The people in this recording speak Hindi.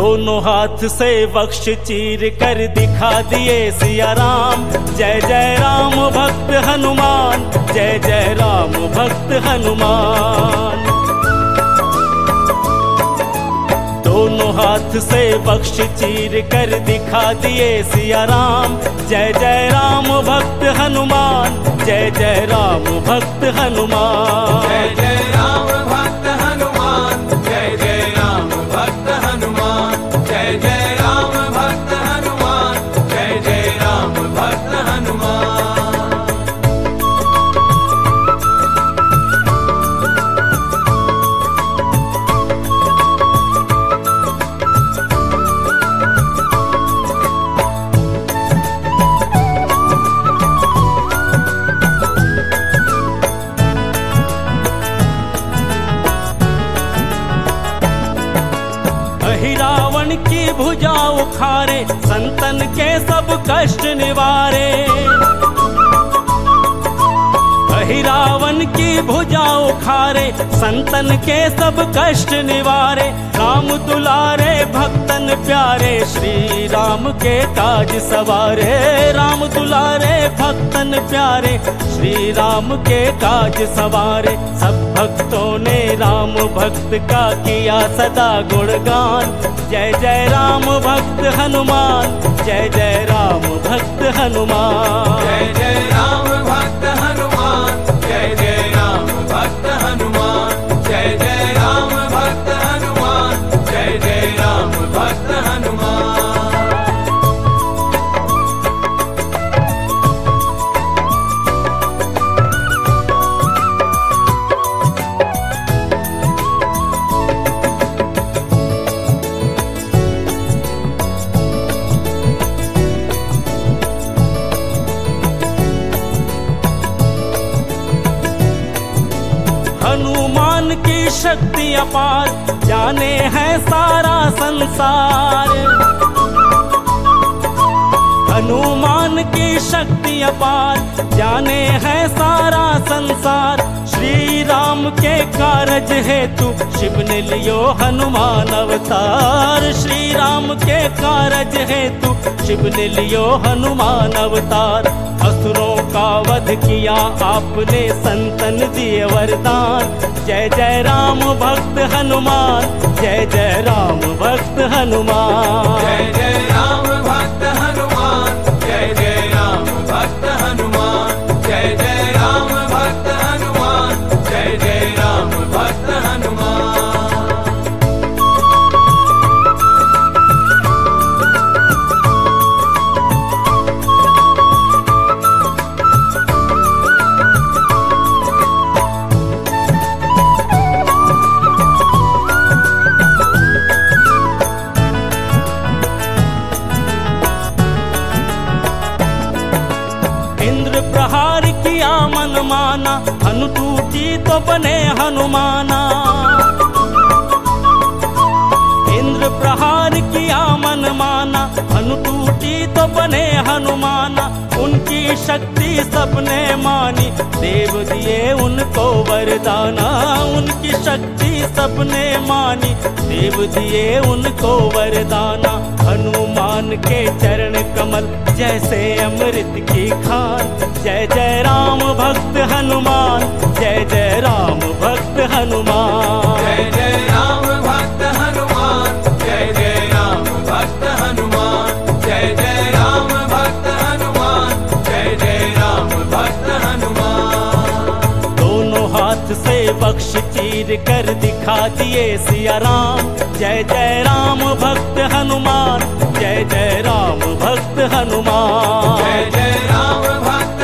दोनों हाथ से वक्ष चीर कर दिखा दिए सिया राम। जय जय राम भक्त हनुमान, जय जय राम भक्त हनुमान। दोनों हाथ से वक्ष चीर कर दिखा दिए सिया राम। जय जय राम भक्त हनुमान, जय जय राम भक्त हनुमान। जय जय राम भक्त हनुमान, जय जय राम भक्त हनुमान। जय जय राम भक्त हनुमान, जय जय राम भक्त हनुमान। रावण की भुजा उखारे, संतन के सब कष्ट निवारे। रावण की भुजा उखारे, संतन के सब कष्ट निवारे। राम दुलारे भक्तन प्यारे, श्री राम के काज सवारे। राम दुलारे भक्तन प्यारे, श्री राम के काज सवारे। सब भक्तों ने राम भक्त का किया सदा गुणगान। जय जय राम भक्त हनुमान, जय जय राम भक्त हनुमान। जय जय राम भक्त हनुमान, जय जय राम भक्त हनुमान। जय जय राम भक्त हनुमान, जय जय राम भक्त हनुमान। हनुमान की शक्ति अपार, जाने है सारा संसार। हनुमान की शक्ति अपार, जाने है सारा संसार। श्री राम के कारज हेतु शिव ने लियो हनुमान अवतार। श्री राम के कारज हेतु शिव ने लियो हनुमान अवतार। असुरों का वध किया आपने, संतन दिए वरदान। जय जय राम भक्त हनुमान, जय जय राम भक्त हनुमान। जय जय राम भक्त हनुमान, जय जय राम भक्त हनुमान। जय जय राम भक्त हनुमान, जय जय राम भक्त हनुमान। इंद्र प्रहार किया मन माना, हनु टूटी तो बने हनुमाना। इंद्र प्रहार किया मन माना, हनु टूटी तो बने हनुमाना। उनकी शक्ति सबने मानी, देव दिए उनको वरदाना। उनकी शक्ति सबने मानी, देव दिए उनको वरदाना। हनुमान के चरण कमल जैसे अमृत की खान। जय जय राम भक्त हनुमान, जय जय राम भक्त हनुमान। जय जय राम भक्त हनुमान, जय जय राम भक्त हनुमान। जय जय राम भक्त हनुमान, जय जय राम भक्त हनुमान। दोनों हाथ से वक्ष चीर कर दिखा दिए सिया राम। जय जय राम भक्त हनुमान, जय जय राम भक्त हनुमान। जय जय राम भक्त